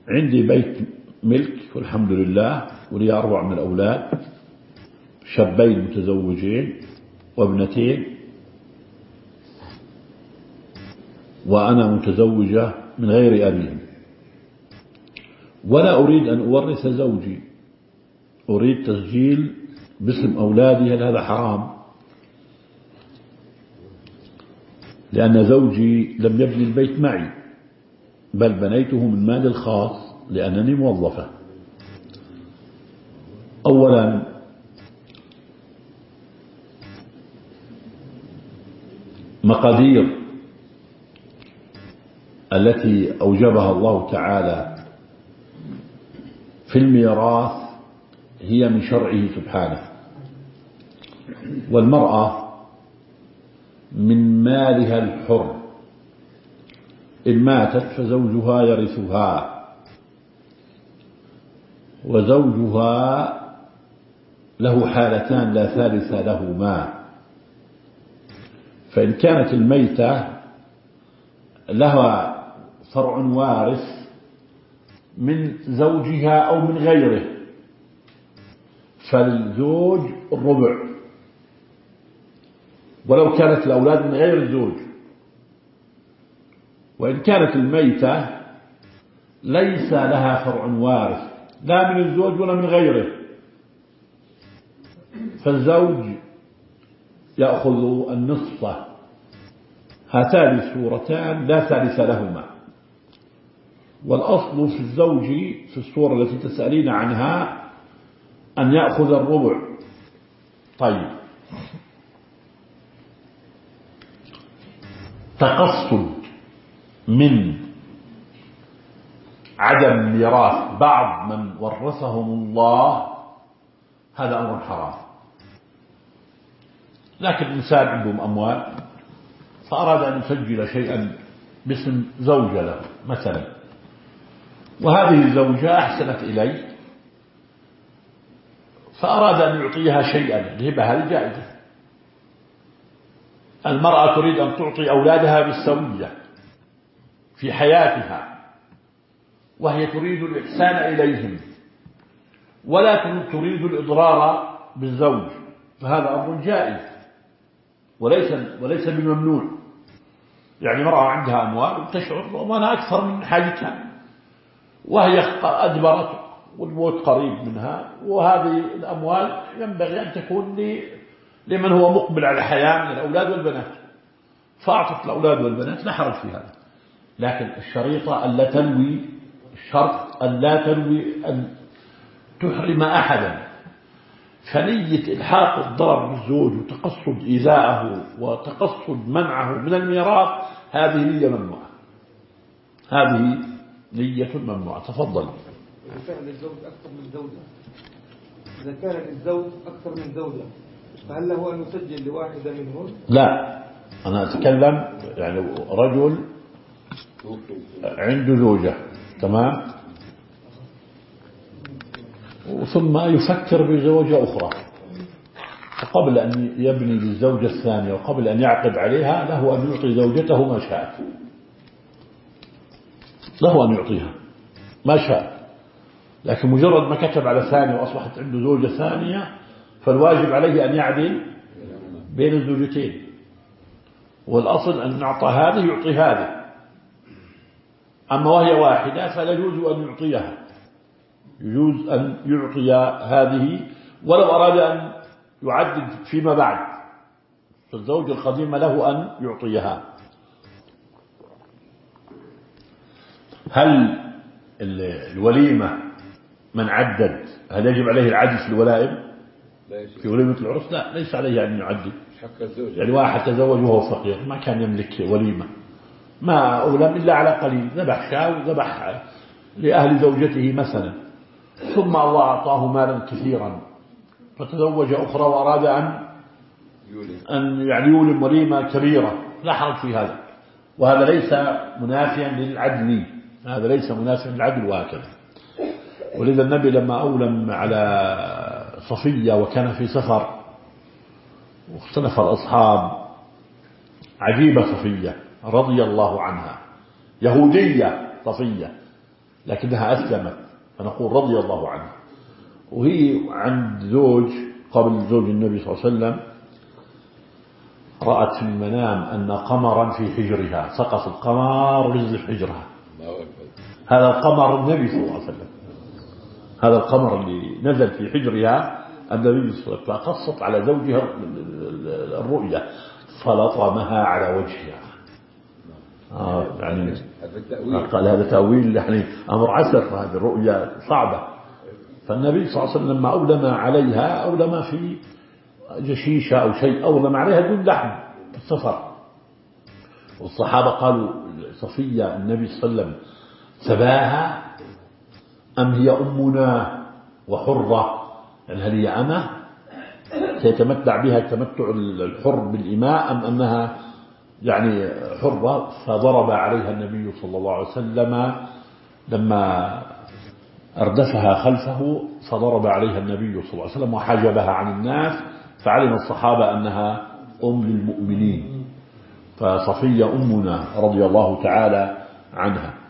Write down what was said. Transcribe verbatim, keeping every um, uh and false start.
عندي بيت ملك والحمد لله، ولي أربع من الأولاد، شابين متزوجين وابنتين، وأنا متزوجة من غير أبيهم، ولا أريد أن أورث زوجي، أريد تسجيل باسم أولادي. هل هذا حرام؟ لأن زوجي لم يبني البيت معي، بل بنيته من مالي الخاص لأنني موظفة. أولا، مقادير التي أوجبها الله تعالى في الميراث هي من شرعه سبحانه، والمرأة من مالها الحر، إن ماتت فزوجها يرثها، وزوجها له حالتان لا ثالث لهما. فإن كانت الميتة لها فرع وارث من زوجها أو من غيره، فالزوج الربع، ولو كانت الأولاد من غير الزوج. وإن كانت الميتة ليس لها فرع وارث لا من الزوج ولا من غيره، فالزوج يأخذ النصف. هاتان الصورتان لا ثالث لهما، والأصل في الزوج في الصورة التي تسألين عنها أن يأخذ الربع. طيب، تقصد من عدم ميراث بعض من ورثهم الله هذا أمر حرام. لكن الإنسان عندهم أموال فأراد أن يسجل شيئا باسم زوجة له مثلا، وهذه الزوجة أحسنت إليه فأراد أن يعطيها شيئا، الهبة هذه جائزة. المرأة تريد أن تعطي أولادها بالسوية في حياتها، وهي تريد الإحسان إليهم ولا تريد الإضرار بالزوج، فهذا أمر جائز وليس وليس بممنوع. يعني مرأة عندها أموال وتشعر وأنا أكثر من حاجتها، وهي أدبرت والموت قريب منها، وهذه الأموال ينبغي أن تكون لمن هو مقبل على الحياة من الأولاد والبنات، فأعطت الأولاد والبنات، لا حرج في هذا. لكن الشريطة ألا تنوي، الشرط ألا تنوي أن تحرم أحدا. فنية إلحاق الضرر بالزوج وتقصد إيذاءه وتقصد منعه من الميراث هذه نية ممنوعة، هذه نية ممنوعة. تفضل. إذا كان للزوج أكثر من زوجة إذا كان للزوج أكثر من زوجة فهل له أن يسجل لواحدة منهن؟ لا، أنا أتكلم يعني رجل عنده زوجة، تمام، ثم يفكر بزوجة أخرى، فقبل أن يبني للزوجة الثانية وقبل أن يعقد عليها له أن يعطي زوجته ما شاء، له أن يعطيها ما شاء. لكن مجرد ما كتب على ثانية وأصبحت عنده زوجة ثانية فالواجب عليه أن يعدل بين الزوجتين، والأصل أن نعطى هذه يعطي هذه. أما وهي واحدة فلا يجوز أن يعطيها، يجوز أن يعطي هذه ولو أراد أن يعدد فيما بعد، فالزوج القديم له أن يعطيها. هل الوليمة من عدد هل يجب عليه العدد في الولائم في وليمة العرس؟ لا، ليس عليه أن يعدد. يعني واحد تزوج وهو فقير ما كان يملك وليمة، ما أولم إلا على قليل، ذبح شاة وذبح لأهل زوجته مثلا، ثم الله أعطاه مالا كثيرا فتزوج أخرى وأراد أن أن يعني يولم وليمة كبيرة، لا حرج في هذا، وهذا ليس منافيا للعدل، هذا ليس منافيا للعدل وهكذا. ولذا النبي لما أولم على صفية وكان في سفر واختلف الأصحاب، عجيبة صفية رضي الله عنها، يهودية صفية، لكنها أسلمت فنقول رضي الله عنها. وهي عند زوج قبل زوج النبي صلى الله عليه وسلم رأت في المنام أن قمرا في حجرها، سقط القمر ونزل في حجرها. هذا القمر النبي صلى الله عليه وسلم، هذا القمر اللي نزل في حجرها النبي صلى الله عليه وسلم، فقصت على زوجها الرؤيا فلطمها على وجهها. آه يعني قال هذا تأويل يعني أمر عسر، هذه الرؤيا صعبة. فالنبي صلى الله عليه وسلم لما أولم عليها أولم في جشيشة أو شيء، أولم عليها دون لحم في السفر. والصحابة قالوا صفية النبي صلى الله عليه وسلم سباها أم هي أمنا وحرة، يعني هل هي أمة سيتمتع بها تمتع الحر بالإماء أم أنها يعني حرة؟ فضرب عليها النبي صلى الله عليه وسلم لما أردفها خلفه، فضرب عليها النبي صلى الله عليه وسلم وحجبها عن الناس، فعلم الصحابة أنها أم للمؤمنين. فصفية أمنا رضي الله تعالى عنها.